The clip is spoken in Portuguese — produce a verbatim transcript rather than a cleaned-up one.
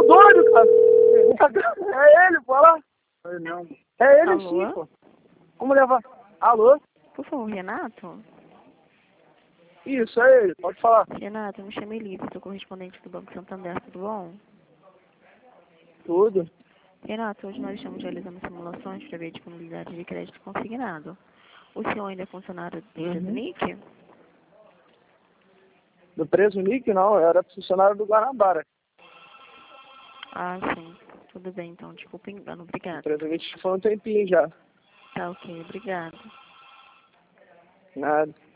doido, cara? É ele, pô, olha lá. Não. É ele Alô? sim, pô. Como levar? Alô? Por favor, Renato? Isso, é ele, pode falar. Renato, eu me chamo Elisa, sou correspondente do Banco Santander, tudo bom? Tudo. Renato, hoje nós estamos realizando simulações para ver a disponibilidade de crédito consignado. O senhor ainda é funcionário do Uhum. Nick? Do preso Nick, não, eu era funcionário do Guanabara. Ah, sim. Tudo bem, então. Desculpa o engano. O Obrigada. preso Nick foi um tempinho já. Tá ok. Obrigada. Nada.